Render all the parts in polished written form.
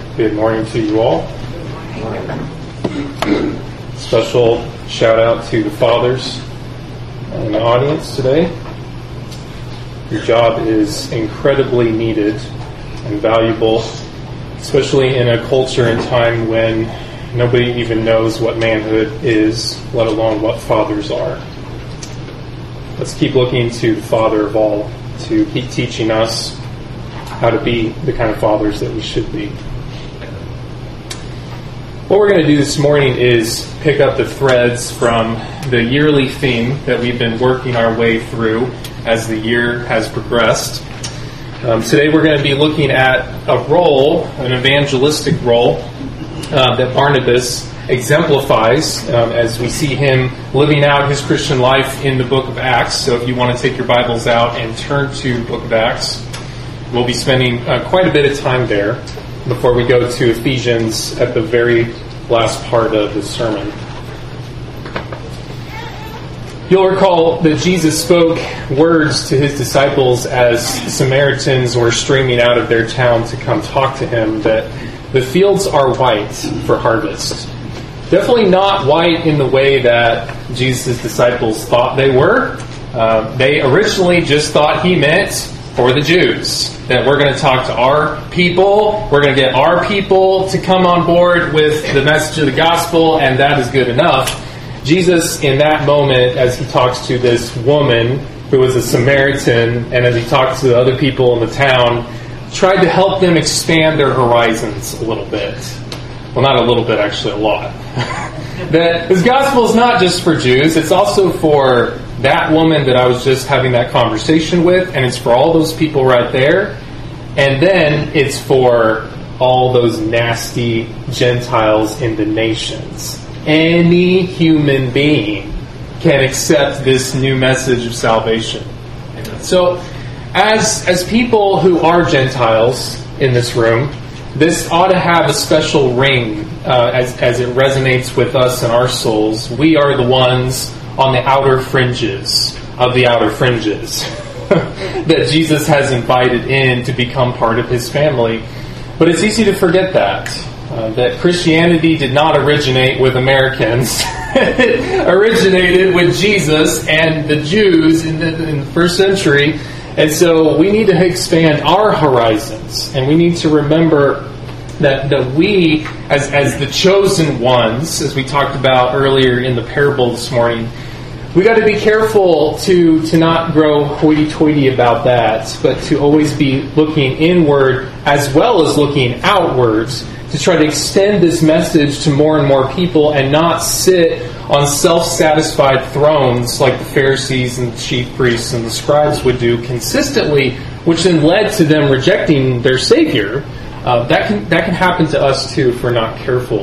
Good morning to you all. Special shout out to the fathers in the audience today. Your job is incredibly needed and valuable, especially in a culture and time when nobody even knows what manhood is, let alone what fathers are. Let's keep looking to the Father of all to keep teaching us how to be the kind of fathers that we should be. What we're going to do this morning is pick up the threads from the yearly theme that we've been working our way through as the year has progressed. Today we're going to be looking at a role, an evangelistic role, that Barnabas exemplifies as we see him living out his Christian life in the book of Acts. So if you want to take your Bibles out and turn to the book of Acts, we'll be spending quite a bit of time there before we go to Ephesians at the very last part of the sermon. You'll recall that Jesus spoke words to his disciples as Samaritans were streaming out of their town to come talk to him, that the fields are white for harvest. Definitely not white in the way that Jesus' disciples thought they were. They originally just thought he meant for the Jews, that we're going to talk to our people, we're going to get our people to come on board with the message of the gospel, and that is good enough. Jesus, in that moment, as he talks to this woman who was a Samaritan, and as he talks to the other people in the town, tried to help them expand their horizons a little bit. Well, not a little bit, actually, a lot. That this gospel is not just for Jews, it's also for that woman that I was just having that conversation with, and it's for all those people right there, and then it's for all those nasty Gentiles in the nations. Any human being can accept this new message of salvation. So, as people who are Gentiles in this room, this ought to have a special ring as it resonates with us and our souls. We are the ones on the outer fringes of the outer fringes that Jesus has invited in to become part of his family. But it's easy to forget that Christianity did not originate with Americans. It originated with Jesus and the Jews in the first century. And so we need to expand our horizons, and we need to remember that we, as the chosen ones, as we talked about earlier in the parable this morning, we got to be careful to not grow hoity-toity about that, but to always be looking inward as well as looking outwards to try to extend this message to more and more people and not sit on self-satisfied thrones like the Pharisees and the chief priests and the scribes would do consistently, which then led to them rejecting their Savior. That can happen to us too if we're not careful.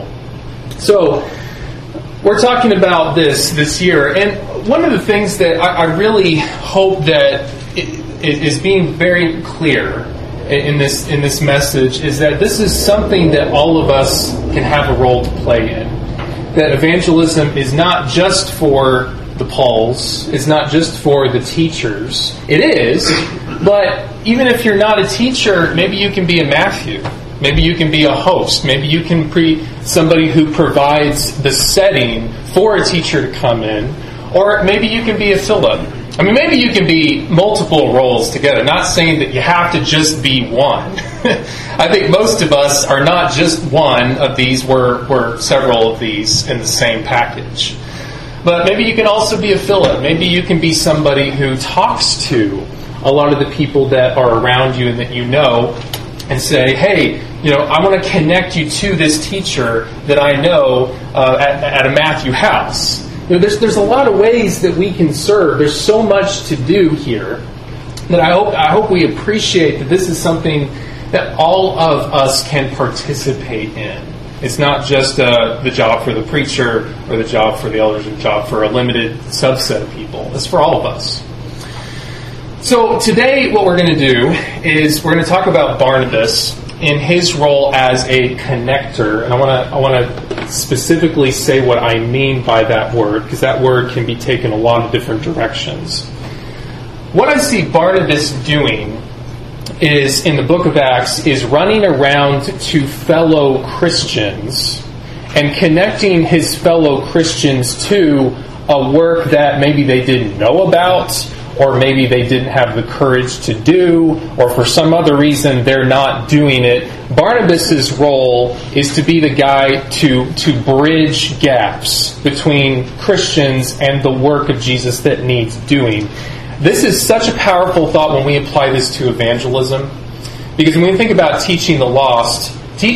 So we're talking about this year, and one of the things that I really hope that is being very clear in this message is that this is something that all of us can have a role to play in. That evangelism is not just for the Pauls, it's not just for the teachers. It is, but even if you're not a teacher, maybe you can be a Matthew. Maybe you can be a host. Maybe you can be somebody who provides the setting for a teacher to come in. Or maybe you can be a Philip. I mean, maybe you can be multiple roles together. Not saying that you have to just be one. I think most of us are not just one of these. We're several of these in the same package. But maybe you can also be a Philip. Maybe you can be somebody who talks to a lot of the people that are around you and that you know and say, hey, I want to connect you to this teacher that I know at a Matthew house. There's a lot of ways that we can serve. There's so much to do here that I hope we appreciate that this is something that all of us can participate in. It's not just the job for the preacher or the job for the elders or the job for a limited subset of people. It's for all of us. So today what we're going to do is we're going to talk about Barnabas in his role as a connector. And I want to specifically say what I mean by that word, because that word can be taken a lot of different directions. What I see Barnabas doing is in the book of Acts is running around to fellow Christians and connecting his fellow Christians to a work that maybe they didn't know about, or maybe they didn't have the courage to do, or for some other reason they're not doing it. Barnabas' role is to be the guy to bridge gaps between Christians and the work of Jesus that needs doing. This is such a powerful thought when we apply this to evangelism, because when we think about teaching the lost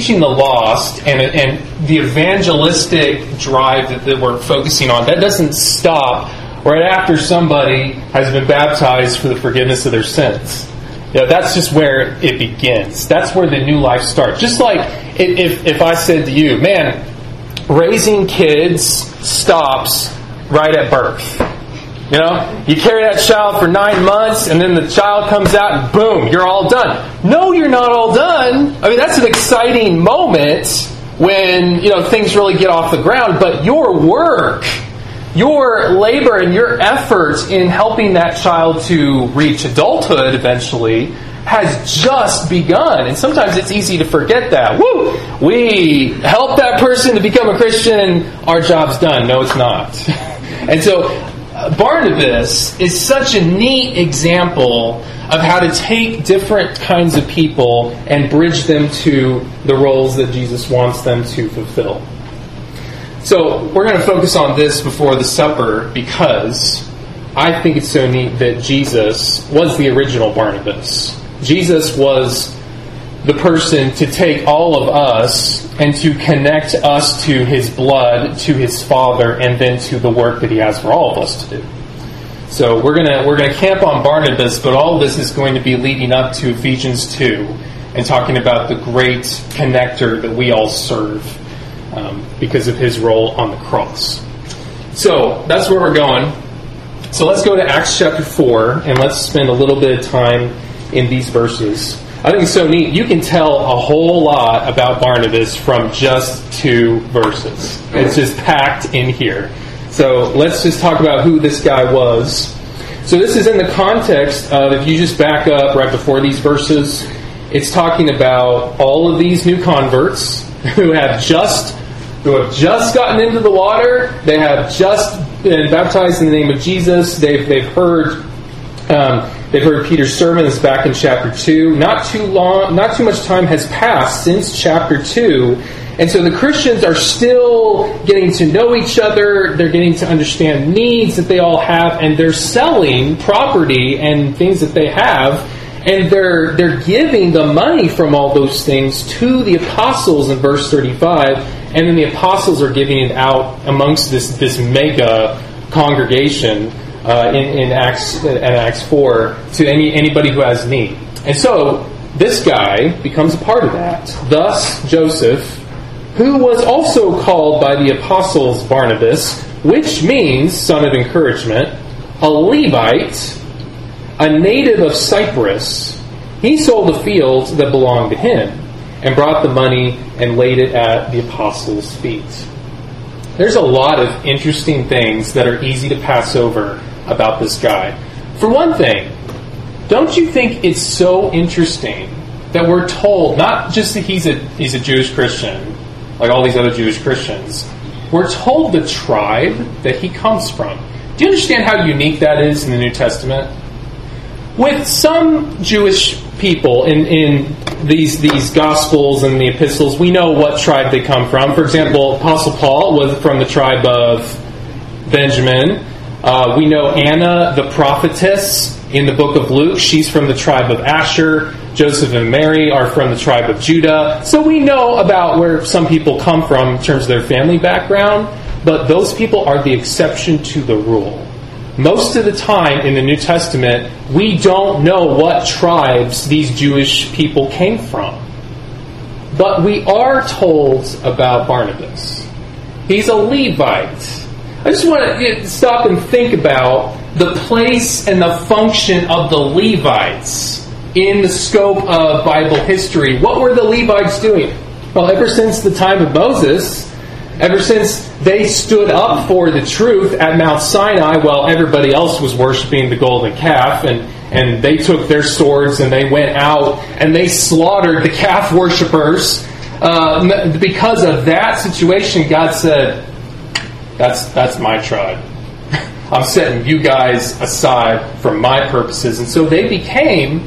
and the evangelistic drive that we're focusing on, that doesn't stop right after somebody has been baptized for the forgiveness of their sins. That's just where it begins. That's where the new life starts. Just like if I said to you, man, raising kids stops right at birth. You carry that child for 9 months, and then the child comes out, and boom, you're all done. No, you're not all done. I mean, that's an exciting moment when things really get off the ground. But your work, your labor, and your effort in helping that child to reach adulthood eventually has just begun. And sometimes it's easy to forget that. Woo! We help that person to become a Christian, our job's done. No, it's not. And so Barnabas is such a neat example of how to take different kinds of people and bridge them to the roles that Jesus wants them to fulfill. So we're going to focus on this before the supper because I think it's so neat that Jesus was the original Barnabas. Jesus was the person to take all of us and to connect us to His blood, to His Father, and then to the work that He has for all of us to do. So we're gonna camp on Barnabas, but all of this is going to be leading up to Ephesians 2 and talking about the great connector that we all serve because of His role on the cross. So that's where we're going. So let's go to Acts chapter 4 and let's spend a little bit of time in these verses. I think it's so neat. You can tell a whole lot about Barnabas from just 2 verses. It's just packed in here. So let's just talk about who this guy was. So this is in the context of, if you just back up right before these verses, it's talking about all of these new converts who have just gotten into the water. They have just been baptized in the name of Jesus. They've heard Peter's sermon. It's back in chapter 2. Not too much time has passed since chapter 2. And so the Christians are still getting to know each other. They're getting to understand needs that they all have. And they're selling property and things that they have. And they're giving the money from all those things to the apostles in verse 35. And then the apostles are giving it out amongst this mega congregation in Acts 4 to anybody who has need. And so this guy becomes a part of that. Thus Joseph, who was also called by the apostles Barnabas, which means son of encouragement, a Levite, a native of Cyprus, he sold a field that belonged to him and brought the money and laid it at the apostles' feet. There's a lot of interesting things that are easy to pass over about this guy. For one thing, don't you think it's so interesting that we're told not just that he's a Jewish Christian, like all these other Jewish Christians, we're told the tribe that he comes from. Do you understand how unique that is in the New Testament? With some Jewish people in these Gospels and the epistles, we know what tribe they come from. For example, Apostle Paul was from the tribe of Benjamin. We know Anna, the prophetess, in the book of Luke. She's from the tribe of Asher. Joseph and Mary are from the tribe of Judah. So we know about where some people come from in terms of their family background, but those people are the exception to the rule. Most of the time in the New Testament, we don't know what tribes these Jewish people came from. But we are told about Barnabas. He's a Levite. I just want to stop and think about the place and the function of the Levites in the scope of Bible history. What were the Levites doing? Well, ever since the time of Moses, ever since they stood up for the truth at Mount Sinai while everybody else was worshiping the golden calf, and and they took their swords and they went out and they slaughtered the calf worshippers. Because of that situation, God said, that's my tribe. I'm setting you guys aside for my purposes. And so they became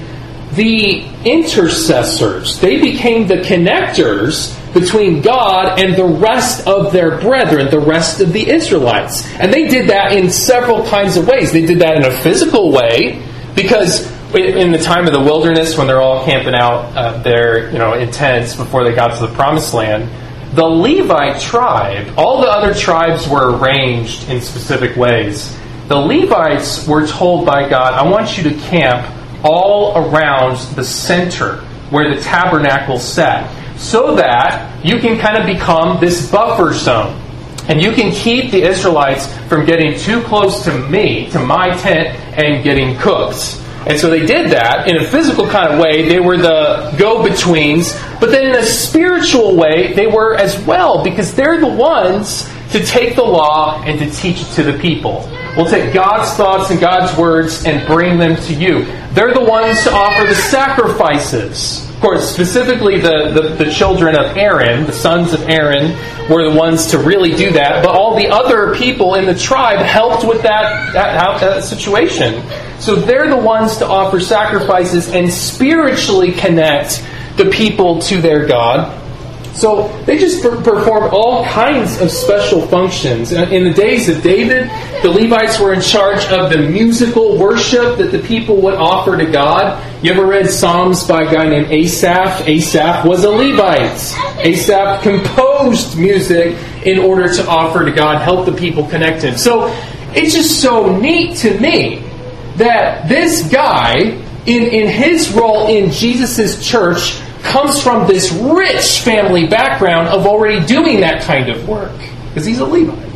the intercessors. They became the connectors between God and the rest of their brethren, the rest of the Israelites. And they did that in several kinds of ways. They did that in a physical way, because in the time of the wilderness, when they're all camping out there, in tents before they got to the Promised Land, the Levite tribe, all the other tribes were arranged in specific ways. The Levites were told by God, I want you to camp all around the center where the tabernacle sat, so that you can kind of become this buffer zone. And you can keep the Israelites from getting too close to me, to my tent, and getting cooked. And so they did that in a physical kind of way. They were the go-betweens. But then in a spiritual way, they were as well, because they're the ones to take the law and to teach it to the people. We'll take God's thoughts and God's words and bring them to you. They're the ones to offer the sacrifices. Of course, specifically the children of Aaron, the sons of Aaron, were the ones to really do that. But all the other people in the tribe helped with that situation. So they're the ones to offer sacrifices and spiritually connect the people to their God. So they just performed all kinds of special functions. In the days of David, the Levites were in charge of the musical worship that the people would offer to God. You ever read Psalms by a guy named Asaph? Asaph was a Levite. Asaph composed music in order to offer to God, help the people connect Him. So it's just so neat to me that this guy, in his role in Jesus' church, comes from this rich family background of already doing that kind of work, because he's a Levite.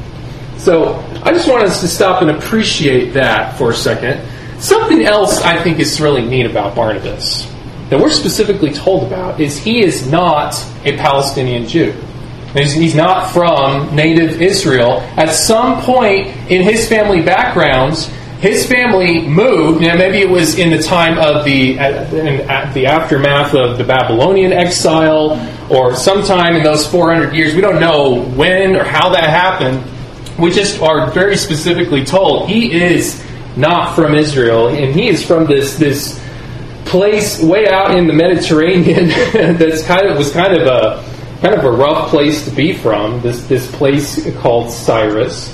So I just want us to stop and appreciate that for a second. Something else I think is really neat about Barnabas, that we're specifically told about, is he is not a Palestinian Jew. He's not from native Israel. At some point in his family backgrounds, his family moved. Now, maybe it was in the time of the aftermath of the Babylonian exile, or sometime in those 400 years. We don't know when or how that happened. We just are very specifically told he is not from Israel, and he is from this place way out in the Mediterranean that's was kind of a rough place to be from. This place called Cyprus,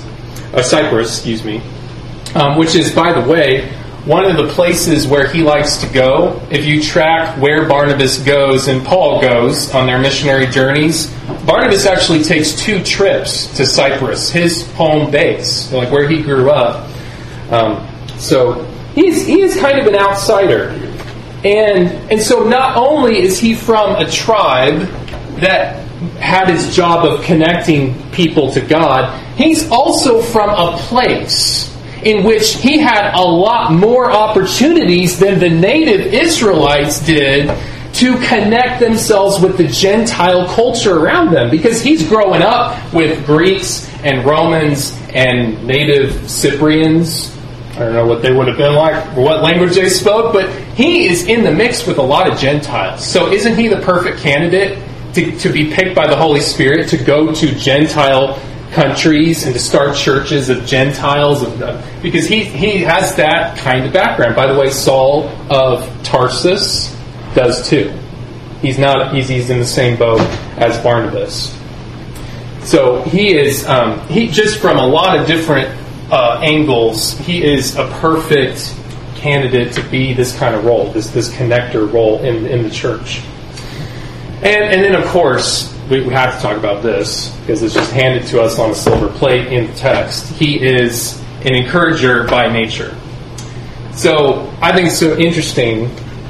which is, by the way, one of the places where he likes to go. If you track where Barnabas goes and Paul goes on their missionary journeys, Barnabas actually takes 2 trips to Cyprus, his home base, like where he grew up. So he is kind of an outsider. And so not only is he from a tribe that had his job of connecting people to God, he's also from a place in which he had a lot more opportunities than the native Israelites did to connect themselves with the Gentile culture around them. Because he's growing up with Greeks and Romans and native Cyprians. I don't know what they would have been like, or what language they spoke, but he is in the mix with a lot of Gentiles. So isn't he the perfect candidate to be picked by the Holy Spirit to go to Gentile countries and to start churches of Gentiles, because he has that kind of background. By the way, Saul of Tarsus does too. He's in the same boat as Barnabas. So he is just from a lot of different angles, he is a perfect candidate to be this kind of role, this connector role in the church. And then of course, we have to talk about this, because it's just handed to us on a silver plate in the text. He is an encourager by nature. So I think it's so interesting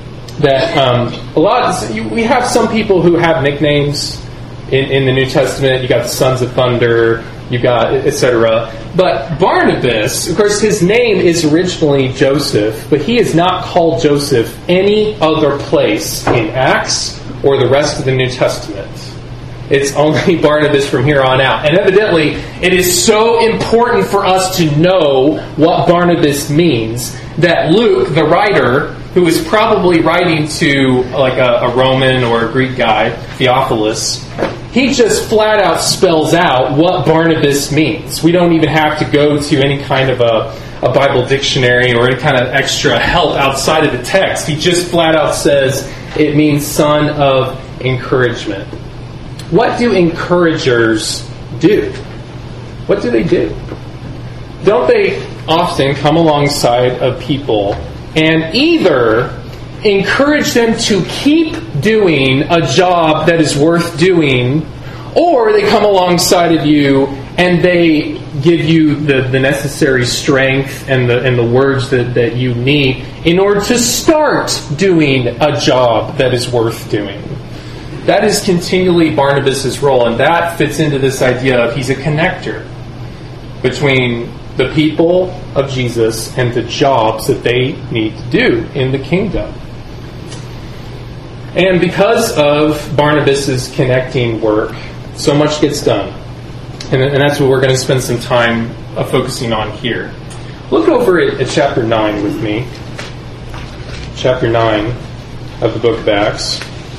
that we have some people who have nicknames in the New Testament. You got the Sons of Thunder, you got etc. But Barnabas, of course, his name is originally Joseph, but he is not called Joseph any other place in Acts or the rest of the New Testament. It's only Barnabas from here on out. And evidently, it is so important for us to know what Barnabas means that Luke, the writer, who is probably writing to like a Roman or a Greek guy, Theophilus, he just flat out spells out what Barnabas means. We don't even have to go to any kind of a Bible dictionary or any kind of extra help outside of the text. He just flat out says it means son of encouragement. What do encouragers do? What do they do? Don't they often come alongside of people and either encourage them to keep doing a job that is worth doing, or they come alongside of you and they give you the necessary strength and the words that you need in order to start doing a job that is worth doing. That is continually Barnabas' role, and that fits into this idea of he's a connector between the people of Jesus and the jobs that they need to do in the kingdom. And because of Barnabas' connecting work, so much gets done. And that's what we're going to spend some time focusing on here. Look over at chapter 9 with me. Chapter 9 of the book of Acts.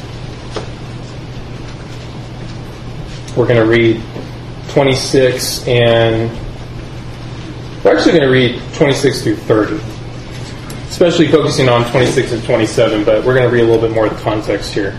We're going to read 26 and... We're actually going to read 26 through 30. Especially focusing on 26 and 27, but we're going to read a little bit more of the context here.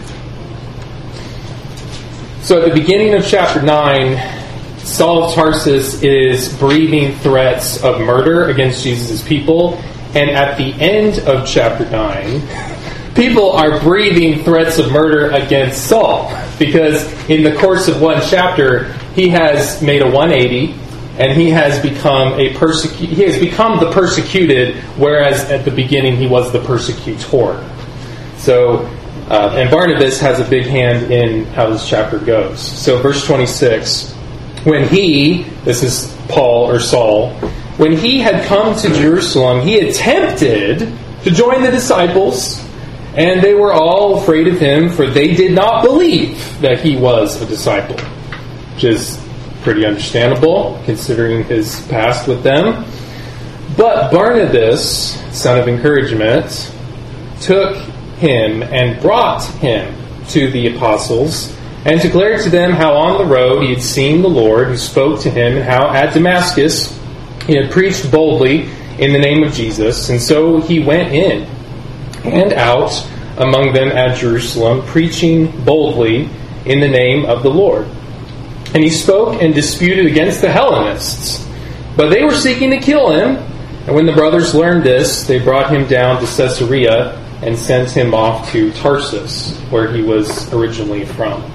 So at the beginning of chapter 9, Saul of Tarsus is breathing threats of murder against Jesus' people. And at the end of chapter 9, people are breathing threats of murder against Saul. Because in the course of one chapter, he has made a 180, and he has become he has become the persecuted, whereas at the beginning he was the persecutor. So, and Barnabas has a big hand in how this chapter goes. So verse 26, when this is Paul or Saul, when he had come to Jerusalem, he attempted to join the disciples, and they were all afraid of him, for they did not believe that he was a disciple, which is pretty understandable, considering his past with them. But Barnabas, son of encouragement, took him and brought him to the apostles, and declared to them how on the road he had seen the Lord, who spoke to him, and how at Damascus he had preached boldly in the name of Jesus. And so he went in and out among them at Jerusalem, preaching boldly in the name of the Lord. And he spoke and disputed against the Hellenists, but they were seeking to kill him. And when the brothers learned this, they brought him down to Caesarea and sent him off to Tarsus, where he was originally from.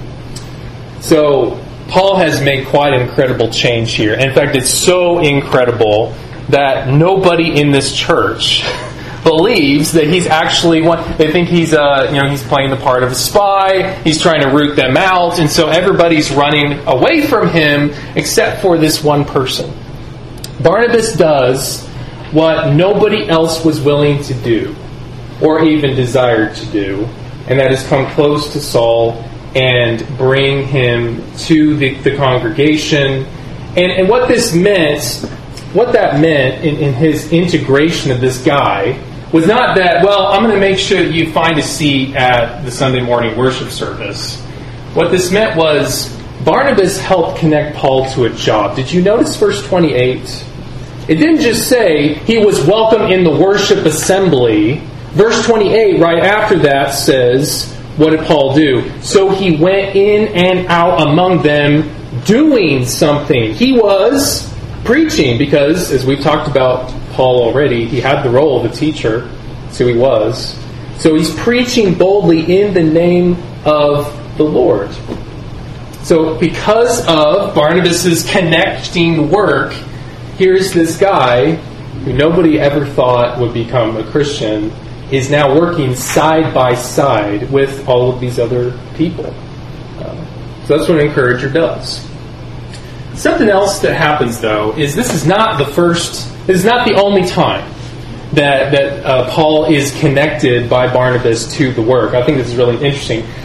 So Paul has made quite an incredible change here. In fact, it's so incredible that nobody in this church believes that he's actually one. They think he's he's playing the part of a spy. He's trying to root them out, and so everybody's running away from him except for this one person. Barnabas does what nobody else was willing to do or even desired to do, and that is come close to Saul and bring him to the congregation. And what this meant, what that meant in his integration of this guy was not that, well, I'm going to make sure that you find a seat at the Sunday morning worship service. What this meant was Barnabas helped connect Paul to a job. Did you notice verse 28? It didn't just say he was welcome in the worship assembly. Verse 28, right after that, says, what did Paul do? So he went in and out among them doing something. He was preaching because, as we've talked about Paul already, he had the role of a teacher. So he was. So he's preaching boldly in the name of the Lord. So because of Barnabas' connecting work, here's this guy who nobody ever thought would become a Christian is now working side by side with all of these other people. So that's what an encourager does. Something else that happens, though, is this is not the only time that Paul is connected by Barnabas to the work. I think this is really interesting.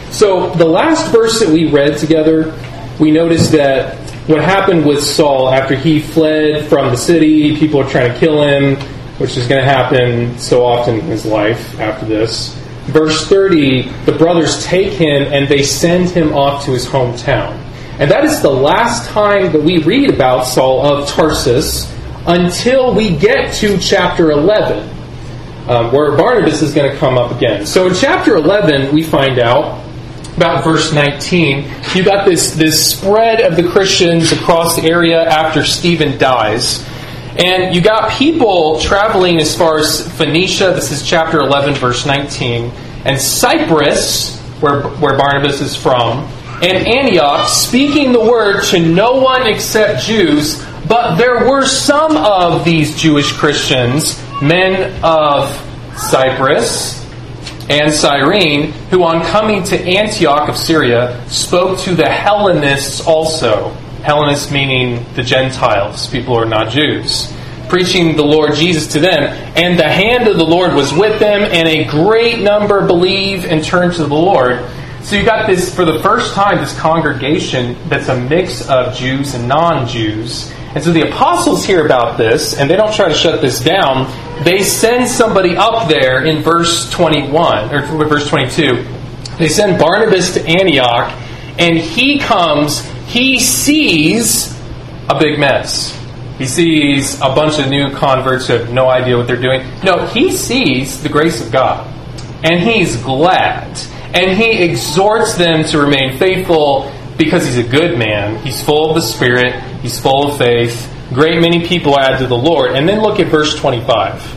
So the last verse that we read together, we noticed that what happened with Saul after he fled from the city, people are trying to kill him, which is going to happen so often in his life after this. Verse 30, the brothers take him and they send him off to his hometown. And that is the last time that we read about Saul of Tarsus until we get to chapter 11, where Barnabas is going to come up again. So in chapter 11, we find out, about verse 19, you got this spread of the Christians across the area after Stephen dies. And you got people traveling as far as Phoenicia, this is chapter 11, verse 19, and Cyprus, where Barnabas is from, and Antioch, speaking the word to no one except Jews. But there were some of these Jewish Christians, men of Cyprus and Cyrene, who on coming to Antioch of Syria spoke to the Hellenists also. Hellenists meaning the Gentiles, people who are not Jews, preaching the Lord Jesus to them. And the hand of the Lord was with them, and a great number believed and turned to the Lord. So you got this, for the first time, this congregation that's a mix of Jews and non-Jews. And so the apostles hear about this, and they don't try to shut this down. They send somebody up there in verse 21, or verse 22. They send Barnabas to Antioch, and he comes, he sees a big mess. He sees a bunch of new converts who have no idea what they're doing. No, he sees the grace of God, and he's glad. And he exhorts them to remain faithful because he's a good man. He's full of the Spirit. He's full of faith. Great many people add to the Lord. And then look at verse 25.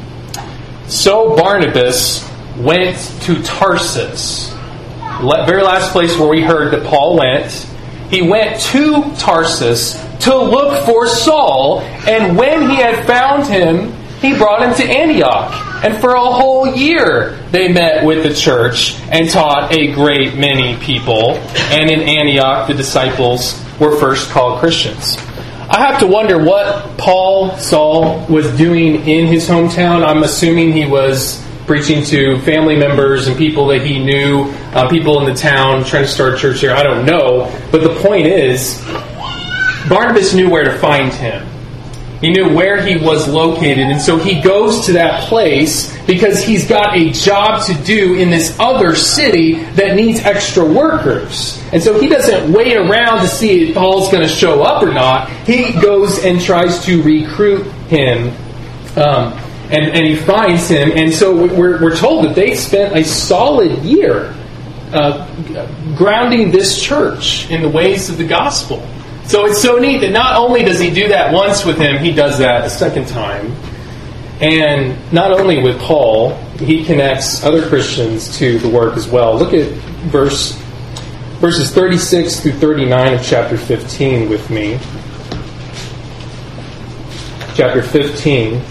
So Barnabas went to Tarsus. Very last place where we heard that Paul went. He went to Tarsus to look for Saul. And when he had found him, he brought him to Antioch. And for a whole year they met with the church and taught a great many people. And in Antioch the disciples were first called Christians. I have to wonder what Saul was doing in his hometown. I'm assuming he was preaching to family members and people that he knew, people in the town, trying to start a church here. I don't know. But the point is, Barnabas knew where to find him. He knew where he was located, and so he goes to that place because he's got a job to do in this other city that needs extra workers. And so he doesn't wait around to see if Paul's going to show up or not. He goes and tries to recruit him, and he finds him. And so we're told that they spent a solid year grounding this church in the ways of the gospel. So it's so neat that not only does he do that once with him, he does that a second time. And not only with Paul, he connects other Christians to the work as well. Look at verses 36 through 39 of chapter 15 with me. Chapter 15.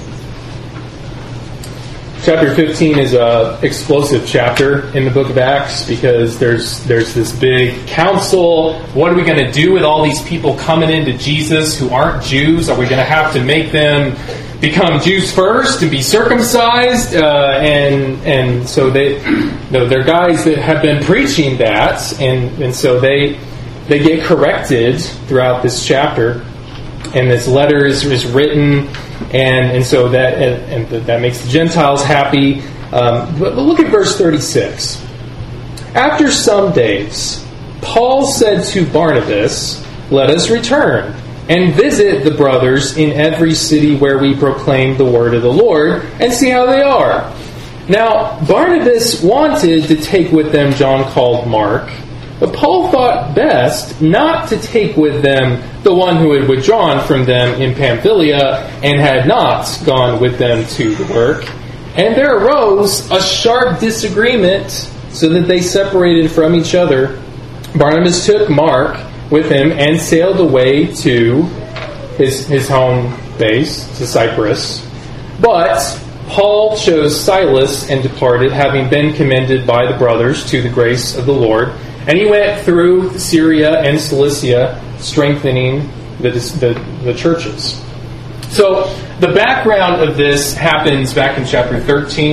Chapter 15 is an explosive chapter in the book of Acts because there's this big council. What are we going to do with all these people coming into Jesus who aren't Jews? Are we going to have to make them become Jews first and be circumcised? And so they're guys that have been preaching that, and so they get corrected throughout this chapter. And this letter is written, and so that makes the Gentiles happy. But look at verse 36. After some days, Paul said to Barnabas, "Let us return and visit the brothers in every city where we proclaim the word of the Lord, and see how they are." Now, Barnabas wanted to take with them John called Mark, but Paul thought best not to take with them the one who had withdrawn from them in Pamphylia and had not gone with them to the work. And there arose a sharp disagreement, so that they separated from each other. Barnabas took Mark with him and sailed away to his home base, to Cyprus. But Paul chose Silas and departed, having been commended by the brothers to the grace of the Lord. And he went through Syria and Cilicia, strengthening the churches. So the background of this happens back in chapter 13.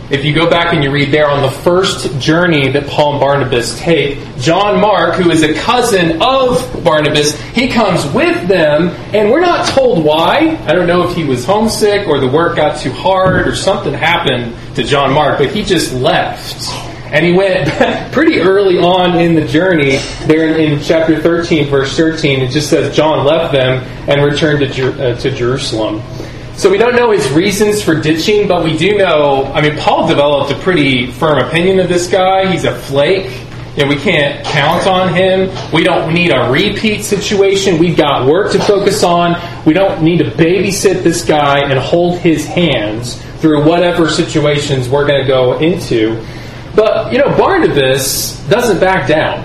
If you go back and you read there on the first journey that Paul and Barnabas take, John Mark, who is a cousin of Barnabas, he comes with them, and we're not told why. I don't know if he was homesick or the work got too hard or something happened to John Mark, but he just left. And he went pretty early on in the journey. There in chapter 13, verse 13, it just says John left them and returned to Jerusalem. So we don't know his reasons for ditching, but we do know, Paul developed a pretty firm opinion of this guy. He's a flake, and we can't count on him. We don't need a repeat situation. We've got work to focus on. We don't need to babysit this guy and hold his hands through whatever situations we're going to go into. But, Barnabas doesn't back down.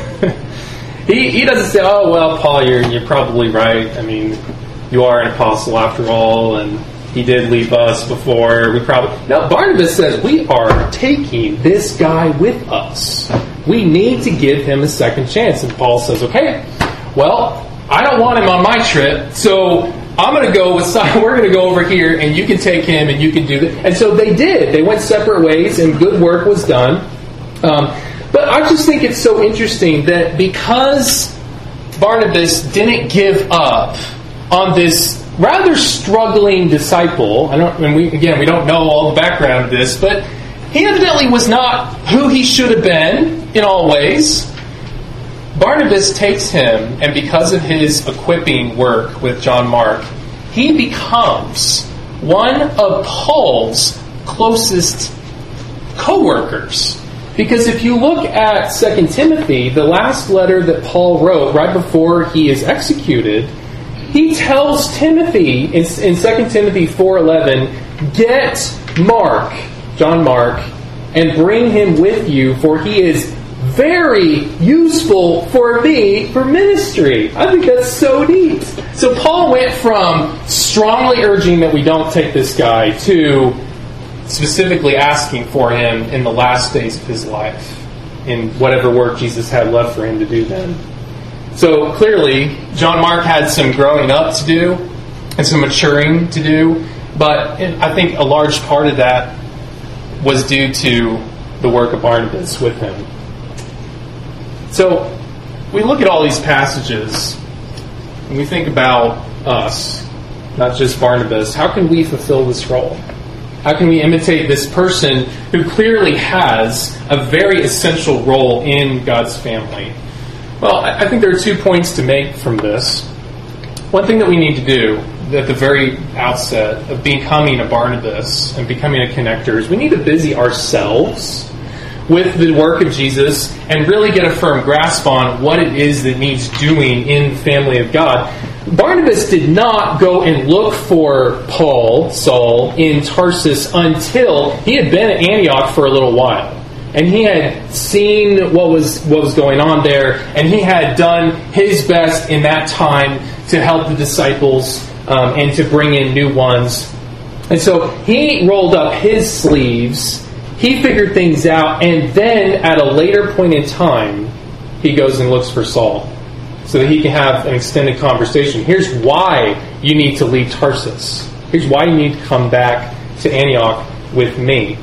He doesn't say, oh, well, Paul, you're probably right. You are an apostle after all, and he did leave us before. No, Barnabas says, we are taking this guy with us. We need to give him a second chance. And Paul says, okay, well, I don't want him on my trip, so I'm going to go with Simon. We're going to go over here, and you can take him, and you can do that. And so they did. They went separate ways, and good work was done. But I just think it's so interesting that because Barnabas didn't give up on this rather struggling disciple, we don't know all the background of this, but he evidently was not who he should have been in all ways. Barnabas takes him, and because of his equipping work with John Mark, he becomes one of Paul's closest co-workers. Because if you look at 2 Timothy, the last letter that Paul wrote right before he is executed, he tells Timothy in 2 Timothy 4:11, get Mark, John Mark, and bring him with you, for he is very useful for me for ministry. I think that's so neat. So Paul went from strongly urging that we don't take this guy to specifically asking for him in the last days of his life, in whatever work Jesus had left for him to do then. So clearly, John Mark had some growing up to do and some maturing to do, but I think a large part of that was due to the work of Barnabas with him. So we look at all these passages and we think about us, not just Barnabas. How can we fulfill this role? How can we imitate this person who clearly has a very essential role in God's family? Well, I think there are 2 points to make from this. One thing that we need to do at the very outset of becoming a Barnabas and becoming a connector is we need to busy ourselves with the work of Jesus and really get a firm grasp on what it is that needs doing in the family of God. Barnabas did not go and look for Saul, in Tarsus until he had been at Antioch for a little while. And he had seen what was going on there, and he had done his best in that time to help the disciples and to bring in new ones. And so he rolled up his sleeves, he figured things out, and then at a later point in time, he goes and looks for Saul so that he can have an extended conversation. Here's why you need to leave Tarsus. Here's why you need to come back to Antioch with me.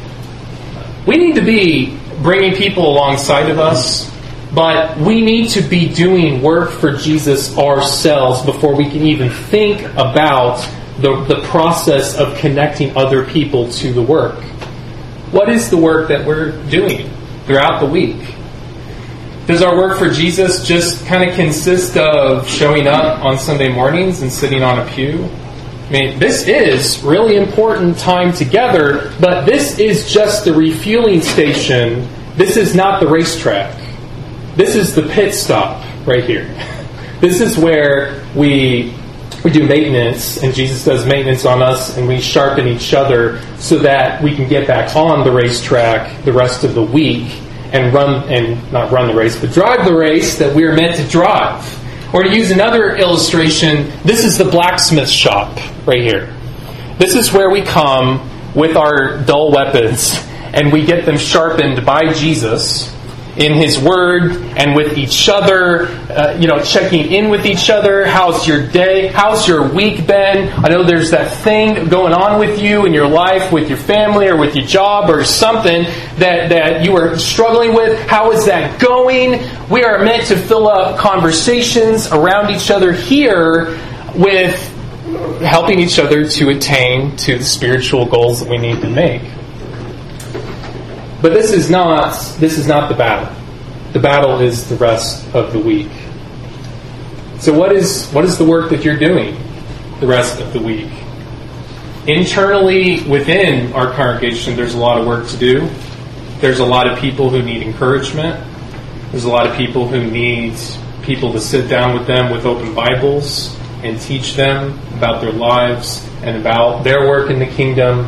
We need to be bringing people alongside of us, but we need to be doing work for Jesus ourselves before we can even think about the process of connecting other people to the work. What is the work that we're doing throughout the week? Does our work for Jesus just kind of consist of showing up on Sunday mornings and sitting on a pew? This is really important time together, but this is just the refueling station. This is not the racetrack. This is the pit stop right here. This is where we do maintenance, and Jesus does maintenance on us, and we sharpen each other so that we can get back on the racetrack the rest of the week and not run the race, but drive the race that we are meant to drive. Or to use another illustration, this is the blacksmith shop right here. This is where we come with our dull weapons and we get them sharpened by Jesus. in His Word and with each other, checking in with each other. How's your day? How's your week been? I know there's that thing going on with you in your life, with your family or with your job or something that you are struggling with. How is that going? We are meant to fill up conversations around each other here with helping each other to attain to the spiritual goals that we need to make. But this is not the battle. The battle is the rest of the week. So what is the work that you're doing the rest of the week? Internally within our congregation, there's a lot of work to do. There's a lot of people who need encouragement. There's a lot of people who need people to sit down with them with open Bibles and teach them about their lives and about their work in the kingdom.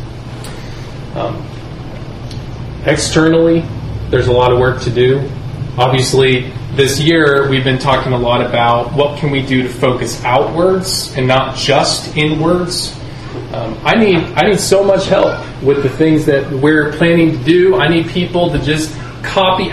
Externally, there's a lot of work to do. Obviously, this year we've been talking a lot about what can we do to focus outwards and not just inwards. I need so much help with the things that we're planning to do. I need people to just copy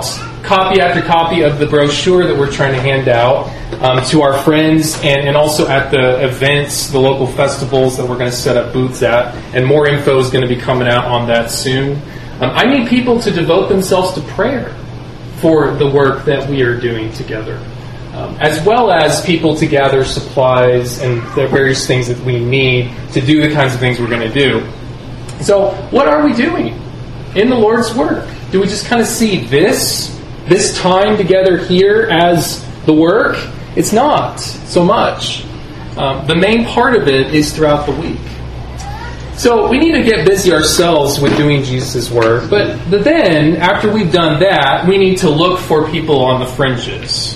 after copy of the brochure that we're trying to hand out to our friends and also at the events, the local festivals that we're going to set up booths at. And more info is going to be coming out on that soon. I need people to devote themselves to prayer for the work that we are doing together, as well as people to gather supplies and the various things that we need to do the kinds of things we're going to do. So what are we doing in the Lord's work? Do we just kind of see this time together here as the work? It's not so much. The main part of it is throughout the week. So we need to get busy ourselves with doing Jesus' work, but then, after we've done that, we need to look for people on the fringes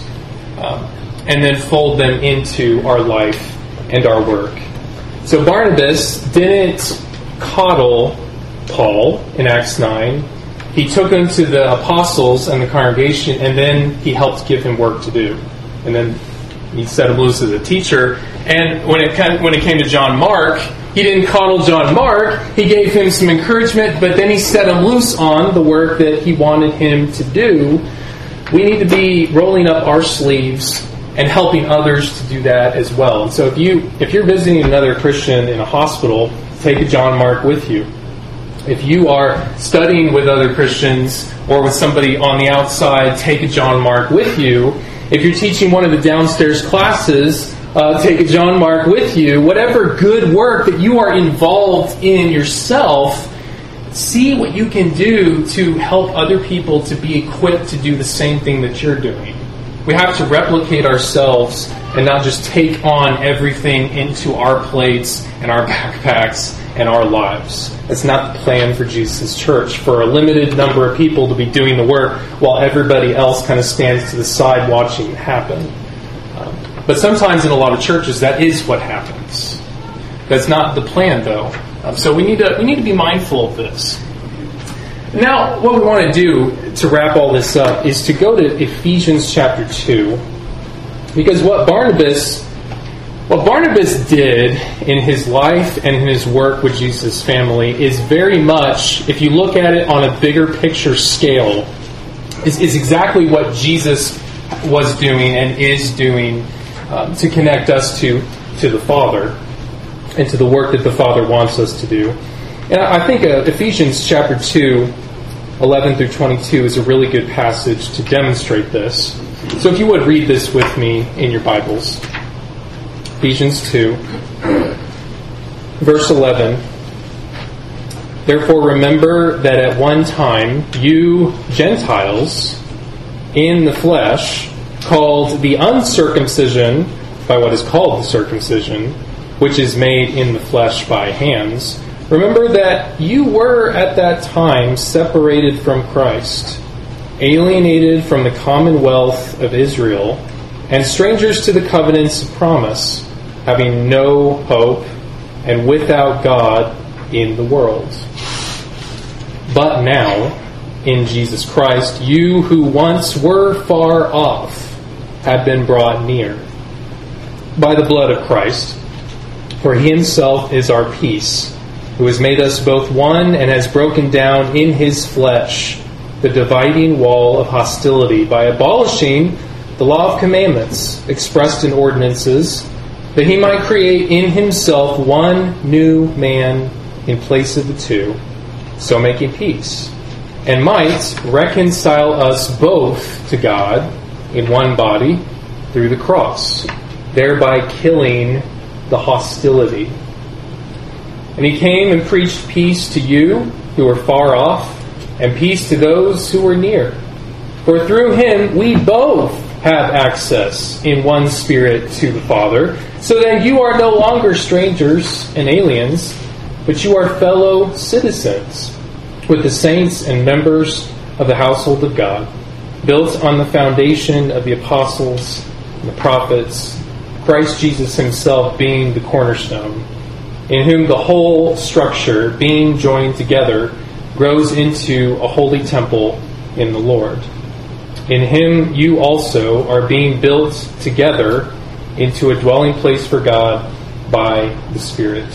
and then fold them into our life and our work. So Barnabas didn't coddle Paul in Acts 9. He took him to the apostles and the congregation, and then he helped give him work to do. And then he set him loose as a teacher. And when it came to John Mark, he didn't coddle John Mark. He gave him some encouragement, but then he set him loose on the work that he wanted him to do. We need to be rolling up our sleeves and helping others to do that as well. And so if you're visiting another Christian in a hospital, take a John Mark with you. If you are studying with other Christians or with somebody on the outside, take a John Mark with you. If you're teaching one of the downstairs classes, take a John Mark with you. Whatever good work that you are involved in yourself, see what you can do to help other people to be equipped to do the same thing that you're doing. We have to replicate ourselves and not just take on everything into our plates and our backpacks and our lives. That's not the plan for Jesus' church, for a limited number of people to be doing the work while everybody else kind of stands to the side watching it happen. But sometimes in a lot of churches, that is what happens. That's not the plan, though. So we need to be mindful of this. Now, what we want to do to wrap all this up is to go to Ephesians chapter 2, because what Barnabas did in his life and in his work with Jesus' family is very much, if you look at it on a bigger picture scale, is exactly what Jesus was doing and is doing to connect us to the Father and to the work that the Father wants us to do. And I think Ephesians chapter 2, 11 through 22 is a really good passage to demonstrate this. So if you would read this with me in your Bibles. Ephesians 2, verse 11. Therefore remember that at one time you Gentiles in the flesh, called the uncircumcision by what is called the circumcision, which is made in the flesh by hands, remember that you were at that time separated from Christ, alienated from the commonwealth of Israel, and strangers to the covenants of promise, having no hope and without God in the world. But now, in Jesus Christ, you who once were far off have been brought near by the blood of Christ, for He Himself is our peace, who has made us both one and has broken down in His flesh the dividing wall of hostility by abolishing the law of commandments expressed in ordinances, that he might create in himself one new man in place of the two, so making peace, and might reconcile us both to God in one body through the cross, thereby killing the hostility. And he came and preached peace to you who were far off, and peace to those who were near. For through him we both have access in one Spirit to the Father, so that you are no longer strangers and aliens, but you are fellow citizens with the saints and members of the household of God, built on the foundation of the apostles and the prophets, Christ Jesus himself being the cornerstone, in whom the whole structure, being joined together, grows into a holy temple in the Lord. In him you also are being built together into a dwelling place for God by the Spirit.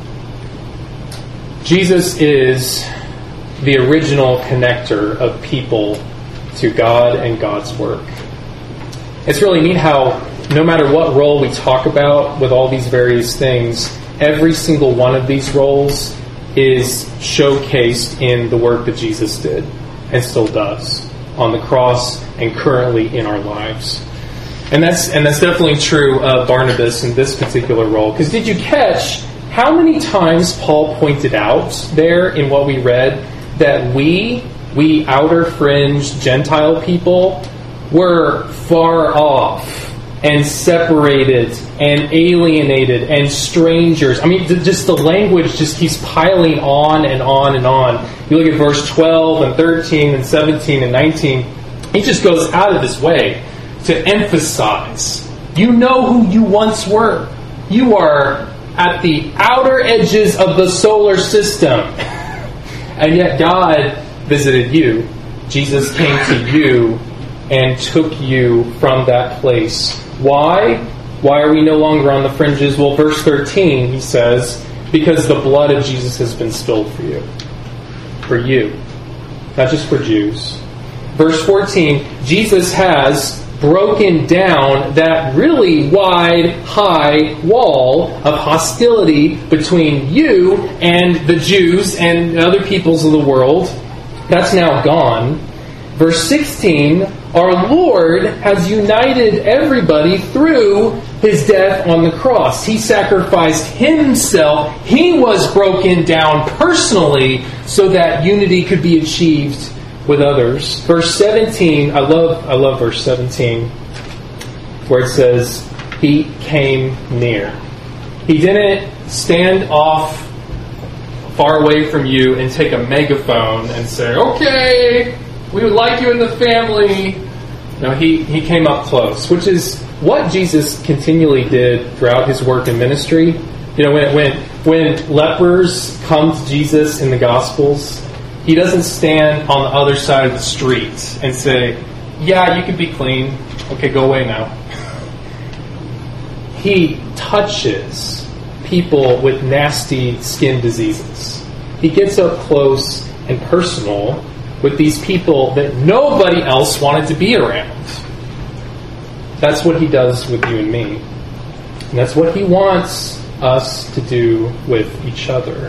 Jesus is the original connector of people to God and God's work. It's really neat how no matter what role we talk about with all these various things, every single one of these roles is showcased in the work that Jesus did and still does on the cross and currently in our lives. And that's definitely true of Barnabas in this particular role. Because did you catch how many times Paul pointed out there in what we read that we outer fringe Gentile people were far off and separated and alienated and strangers. I mean, just the language just keeps piling on and on and on. You look at verse 12 and 13 and 17 and 19. He just goes out of his way to emphasize, you know who you once were. You are at the outer edges of the solar system. And yet God visited you. Jesus came to you and took you from that place. Why? Why are we no longer on the fringes? Well, verse 13, he says, because the blood of Jesus has been spilled for you. For you. Not just for Jews. Verse 14, Jesus has broken down that really wide, high wall of hostility between you and the Jews and other peoples of the world. That's now gone. Verse 16, our Lord has united everybody through his death on the cross. He sacrificed himself. He was broken down personally so that unity could be achieved with others. Verse 17, I love verse 17, where it says, he came near. He didn't stand off far away from you and take a megaphone and say, okay, we would like you in the family. No, he came up close, which is what Jesus continually did throughout his work and ministry. You know, when lepers come to Jesus in the Gospels, he doesn't stand on the other side of the street and say, yeah, you can be clean. Okay, go away now. He touches people with nasty skin diseases. He gets up close and personal with these people that nobody else wanted to be around. That's what he does with you and me. And that's what he wants us to do with each other.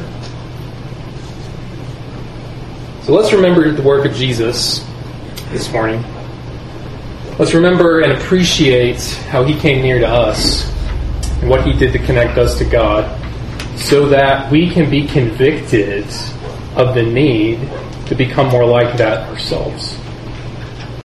So let's remember the work of Jesus this morning. Let's remember and appreciate how he came near to us and what he did to connect us to God, so that we can be convicted of the need to become more like that ourselves.